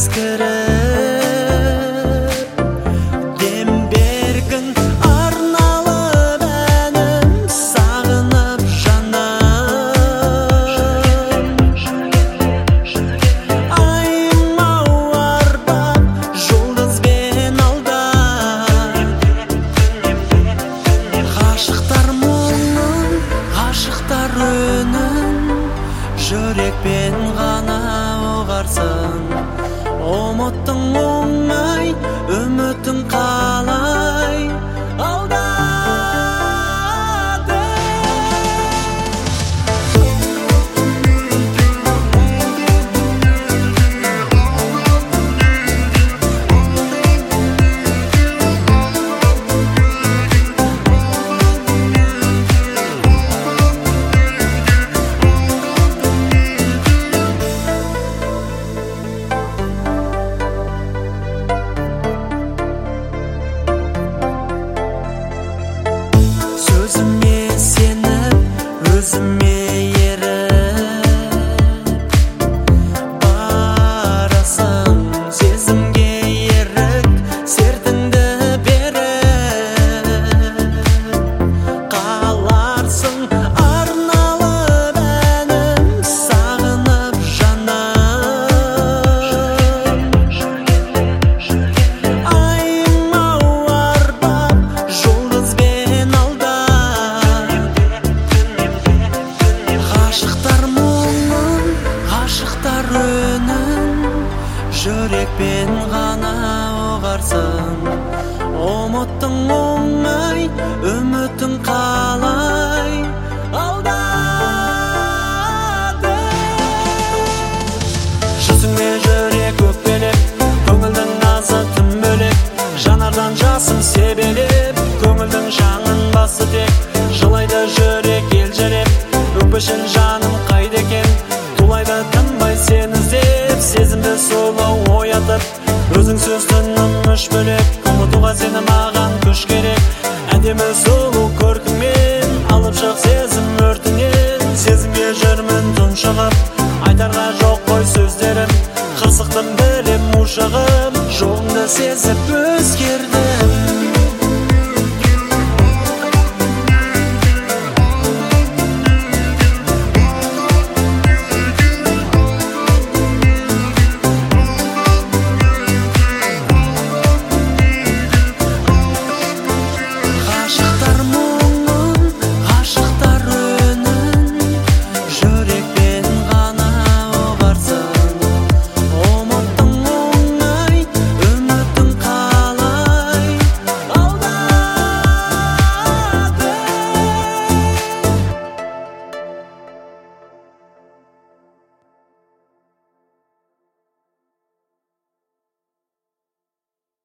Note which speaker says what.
Speaker 1: ескіріп, дем бергін арналып әнім, сағынып жаным. Айым-ау арбап, жұлдызбен алдап, ғашықтар мұңын, ғашықтар үнін жүрекпен ғана ұғарсың. Ұмыттың оңай, үмітің қалай алдады. Сөзіме сеніп, өзіме еріп, барасың сезімге ерік, сертіңді беріп, қаларсың арналып әнім, сағынып жаным. Айым-ау арбап, жұлдызбен ғашықтар мұңын, ғашықтар үнін жүрекпен ғана ұғарсың. Ұмыттың оңай, үмітің қалай алдады. Жүзіңе жүрек өкпелеп, көңілдің назы тым бөлек, жанардан жасым себелеп, көңілдің шаңын басы тек, жылайды жүрек елжіреп, өкпешіл жаным қайда екен, тулайды тынбай сені іздеп, сезімді сұлу оятып, өзіңсіз түнім үш бөлек, ұмытуға сені маған күш керек. Әдемі сұлу көркіңмен алып шық сезім өртінен, сезімге жүрмін тұншығып, айтарға жоқ қой сөздерім, қырсықтым білем ушығып, жоғыңды сезіп өзгердім.